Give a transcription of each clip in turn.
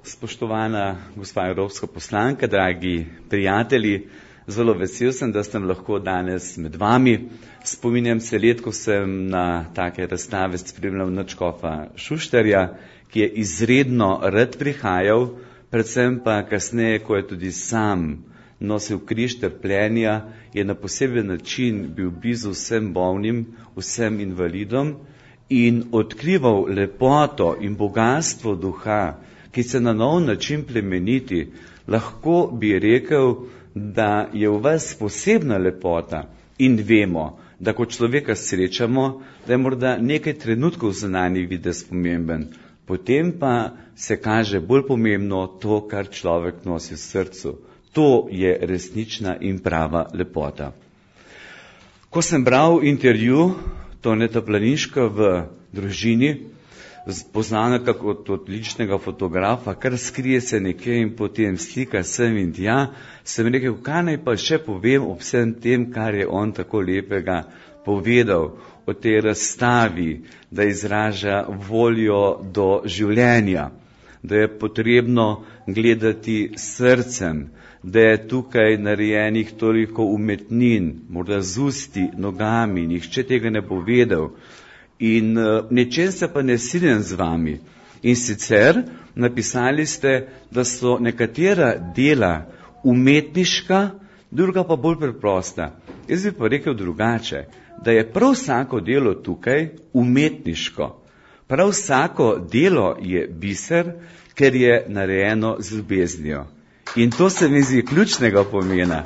Spoštovana gospa evropska poslanka, dragi prijatelji, zelo vesel sem, da sem lahko danes med vami. Spominjam se let, ko sem na take razstave spremljal nadškofa Šuštarja, ki je izredno rad prihajal, predvsem pa kasneje, ko je tudi sam nosil križ trpljenja, je na poseben način bil blizu vsem bolnim, vsem invalidom in odkrival lepoto in bogatstvo duha, ki se na nov način plemeniti. Lahko bi rekel, da je v vas posebna lepota in vemo, da ko človeka srečamo, da je morda nekaj trenutkov zunanji videz pomemben, potem pa se kaže bolj pomembno to, kar človek nosi v srcu. To je resnična in prava lepota. Ko sem bral intervju Toneta Planinška v družini, poznana kot odličnega fotografa, kar skrije se nekje in potem slika sem in tja, sem rekel, kaj naj pa še povem ob vsem tem, kar je on tako lepega povedal o tej razstavi, da izraža voljo do življenja, da je potrebno gledati srcem, da je tukaj narejenih toliko umetnin, morda z usti, nogami, nihče tega ne bo vedel. In nečem se pa ne strinjam z vami. In sicer napisali ste, da so nekatera dela umetniška, druga pa bolj preprosta. Jaz bi pa rekel drugače, da je prav vsako delo tukaj umetniško. Prav vsako delo je biser, ker je narejeno z ljubeznijo. In to se mi zdi ključnega pomena.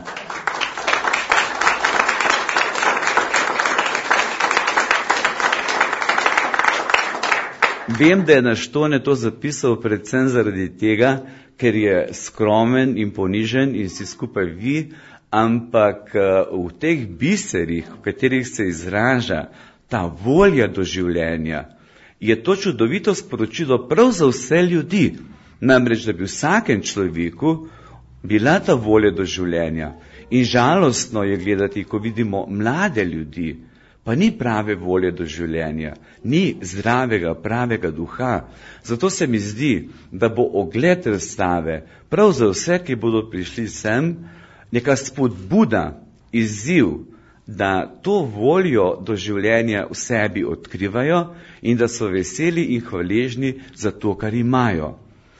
Vem, da je naš Tone to zapisal predvsem zaradi tega, ker je skromen in ponižen in si skupaj vi, ampak v teh biserih, v katerih se izraža ta volja do življenja, je to čudovito sporočilo prav za vse ljudi. Namreč, da bi vsakem človeku bila ta volja do življenja. In žalostno je gledati, ko vidimo mlade ljudi, pa ni prave volje do življenja, ni zdravega, pravega duha. Zato se mi zdi, da bo ogled razstave prav za vse, ki bodo prišli sem, neka spodbuda, izziv, da to voljo do življenja v sebi odkrivajo in da so veseli in hvaležni za to, kar imajo.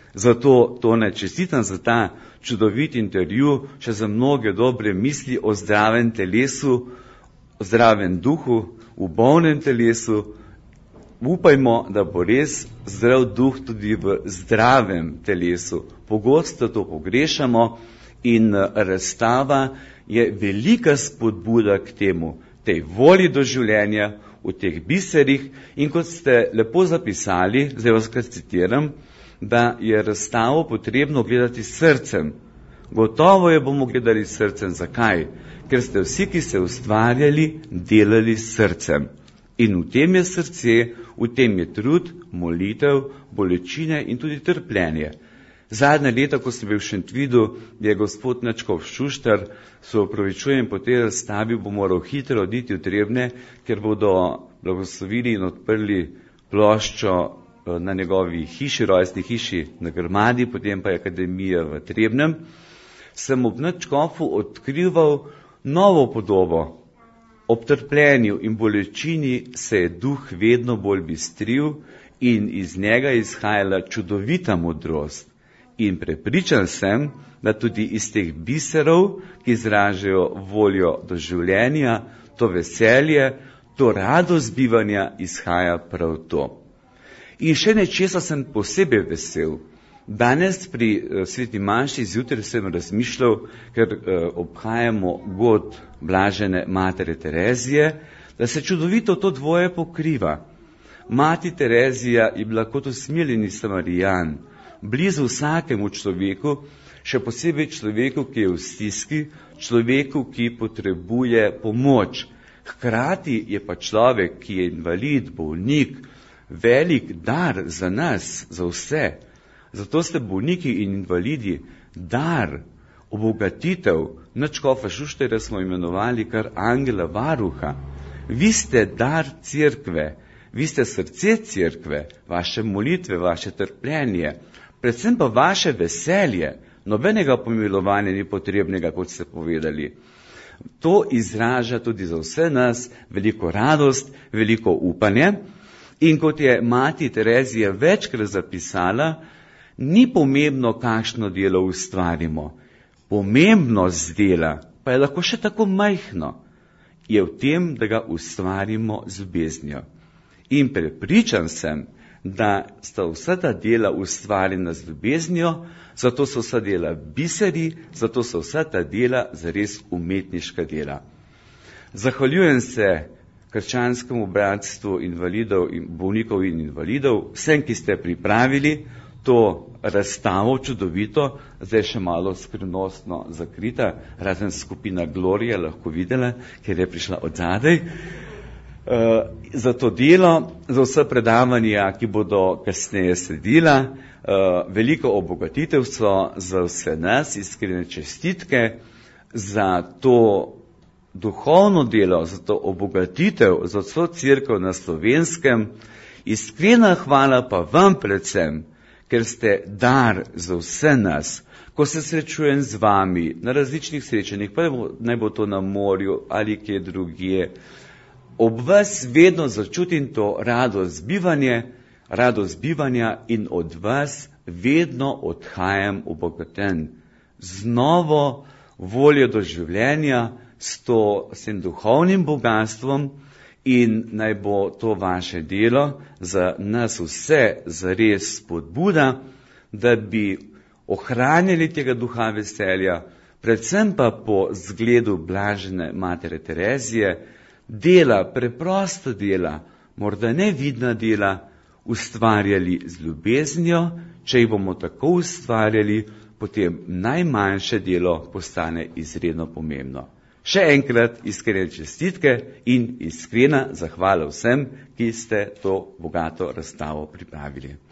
Zato Tone čestitam za ta čudovit intervju, še za mnoge dobre misli o zdravem telesu, o zdravem duhu, v bolnem telesu. Upajmo, da bo res zdrav duh tudi v zdravem telesu. Pogosto to pogrešamo in razstava je velika spodbuda k temu, tej volji do življenja v teh biserih. In kot ste lepo zapisali, zdaj vas kar citiram, da je razstavo potrebno gledati srcem. Gotovo je bomo gledali srcem. Zakaj? Ker ste vsi, ki ste ustvarjali, delali srcem. In v tem je srce, v tem je trud, molitev, bolečine in tudi trpljenje. Zadnja leta, ko sem bil v Šentvidu, je gospod nadškof Šuštar, se opravičujem, po tej razstavi bo moral hitro oditi v Trebnje, ker bodo blagoslovili in odprli ploščo na njegovi hiši, rojstni hiši na Grmadi, potem pa je akademija v Trebnem. Sem ob nadškofu odkrival novo podobo. Ob trpljenju in bolečini se je duh vedno bolj bistril in iz njega izhajala čudovita modrost. In prepričan sem, da tudi iz teh biserov, ki izražajo voljo do življenja, to veselje, to radost bivanja izhaja prav to. In še nečesa sem posebej vesel. Danes pri sveti maši zjutraj sem razmišljal, ker obhajamo god blažene matere Terezije, da se čudovito to dvoje pokriva. Mati Terezija je bila kot usmiljeni Samarijan, blizu vsakemu človeku, še posebej človeku, ki je v stiski, človeku, ki potrebuje pomoč. Hkrati je pa človek, ki je invalid, bolnik, velik dar za nas, za vse. Zato ste bolniki in invalidi dar, obogatitev. Nadškofa Šuštarja smo imenovali kar angela varuha. Vi ste dar cerkve, vi ste srce cerkve, vaše molitve, vaše trpljenje, predvsem pa vaše veselje, nobenega pomilovanja ni potrebnega, kot ste povedali. To izraža tudi za vse nas veliko radost, veliko upanje in kot je mati Terezija večkrat zapisala, ni pomembno, kakšno delo ustvarimo. Pomembnost dela pa je lahko še tako majhno, je v tem, da ga ustvarimo z ljubeznijo. In prepričan sem, da sta vsa ta dela ustvarjena z ljubeznijo, zato so vsa dela biseri, zato so vsa ta dela zares umetniška dela. Zahvaljujem se krščanskemu bratstvu invalidov in bolnikov in invalidov, vsem, ki ste pripravili to razstavo čudovito, zdaj še malo skrivnostno zakrita, razen skupina Glorija lahko videla, ker je prišla od zadaj. Za to delo, za vse predavanja, ki bodo kasneje sledila, veliko obogatiteljstvo za vse nas, iskrene čestitke za to duhovno delo, za to obogatitev, za vso cerkev na Slovenskem. Iskrena hvala pa vam predvsem, ker ste dar za vse nas. Ko se srečujem z vami na različnih srečanjih, pa naj bo to na morju ali kje drugje, ob vas vedno začutim to radost bivanja in od vas vedno odhajam obogaten z novo voljo do življenja, s tem duhovnim bogatstvom in naj bo to vaše delo za nas vse zares spodbuda, da bi ohranjali tega duha veselja, predvsem pa po zgledu blažene matere Terezije, dela, preprosta dela, morda nevidna dela, ustvarjali z ljubeznijo. Če jih bomo tako ustvarjali, potem najmanjše delo postane izredno pomembno. Še enkrat iskrene čestitke in iskrena zahvala vsem, ki ste to bogato razstavo pripravili.